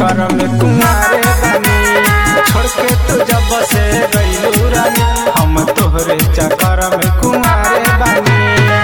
चक्कर में कुंवारे बानी। छोड़ के तू जब से गइलू रानी हम तोहरे चक्कर में कुंवारे बानी।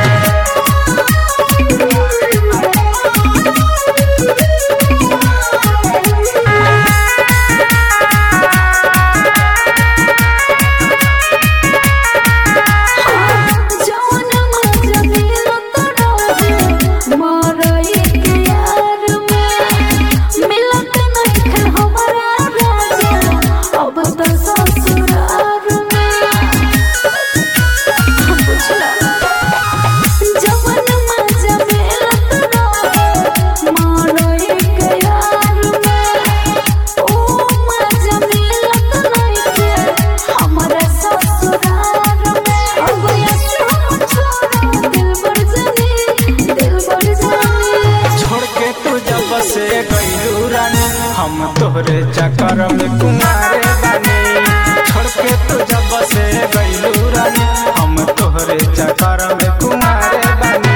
से गइलू रानी हम तोहरे चक्कर में कुंवारे बानी। छोड़ के तू जब से गइलू रानी हम तोहरे चक्कर में कुंवारे बानी।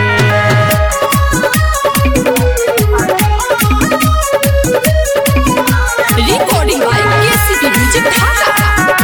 Recording by KCP music Dhaka.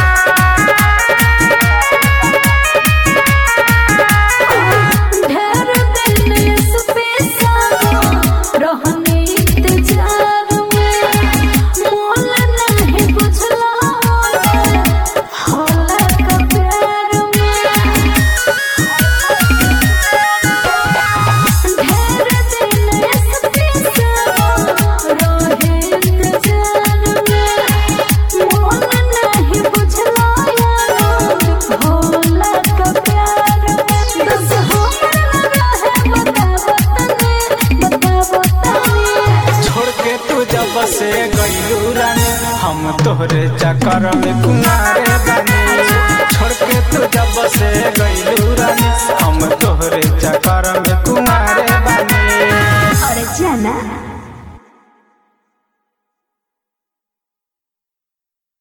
से गइलू रानी हम तोहरे चक्कर में कुंवारे बानी। छोड़ के तू जब से गइलू रानी हम तोहरे चक्कर में कुंवारे बानी। अरे जाना